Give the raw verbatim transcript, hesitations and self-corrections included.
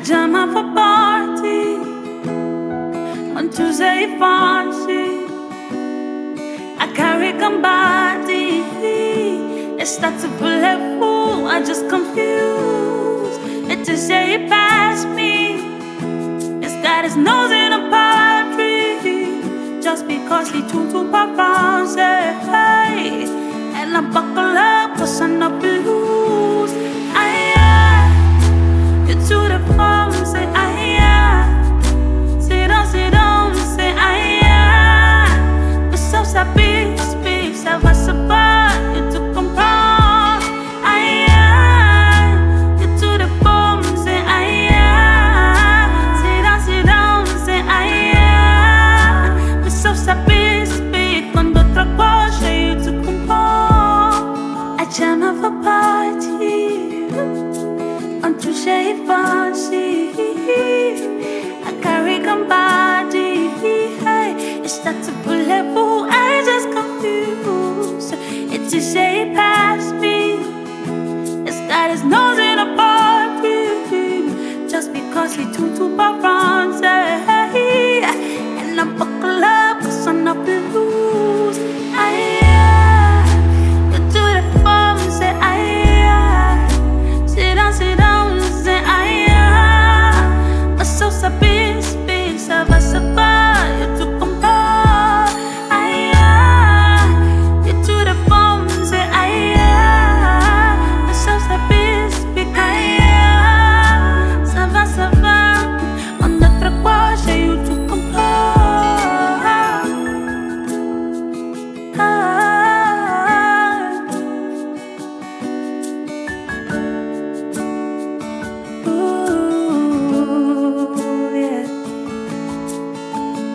jam up a party on Tuesday fancy. I carry come body. It starts to pull a fool. I just confused. It just say it past me. It's got his nose in a party just because he too too performs. Hey, and I buckle up 'cause I know to lose. To the phone, say aïe, sit down, sit down, say aïe. But so ça speak, speak, ça va se faire, you to comprendre. Aïe, you to the phone, say aïe, sit down, sit down, say aïe. But so ça speak, speak, quand d'autres gauche, you to comprendre. I jam up a party on Tuesday fancy. I carry come body. Hey, it's not to pull a fool. I just confused. It just say past me. It's got his nose in a party just because he too too far from.